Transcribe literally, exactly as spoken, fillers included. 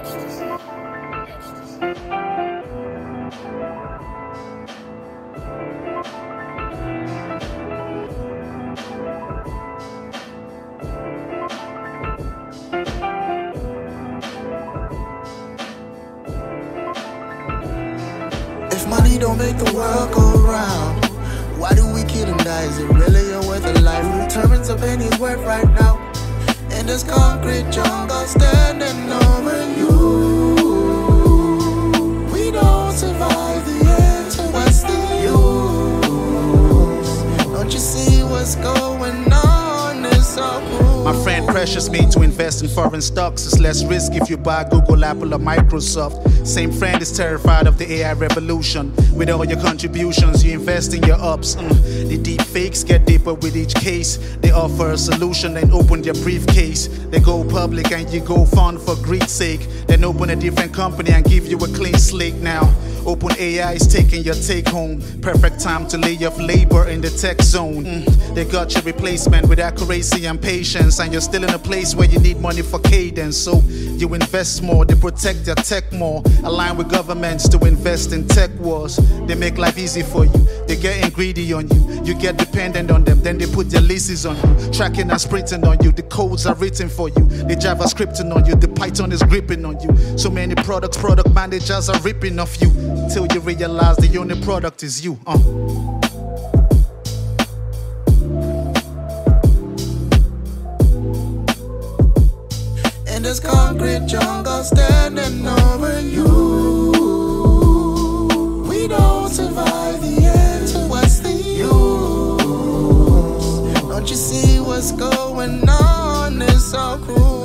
If money don't make the world go round, why do we kill and die? Is it really a worth of life? Who determines a penny's worth right now? In this concrete jungle standing over you, we don't survive the end, so what's the use? Don't you see what's going on? It's so cool. My friend pressures me to invest in foreign stocks. It's less risk if you buy Google, Apple, or Microsoft. Same friend is terrified of the A I revolution. With all your contributions, you invest in your ups. Mm. The deep fakes get deeper with each case. They offer a solution, then open their briefcase. They go public and you go fund for greed's sake. Then open a different company and give you a clean slate now. Open A I is taking your take home. Perfect time to lay off labor in the tech zone. Mm. They got your replacement with accuracy and patience, and you're still in a place where you need money for cadence. So you invest more, they protect your tech more. Align with governments to invest in tech wars. They make life easy for you, they're getting greedy on you. You get dependent on them, then they put their leases on you. Tracking and sprinting on you, the codes are written for you. The JavaScripting on you, the Python is gripping on you. So many products, product managers are ripping off you, till you realize the only product is you. Uh. In this concrete jungle standing over you, we don't survive the end, so what's the use? Don't you see what's going on? It's so cool.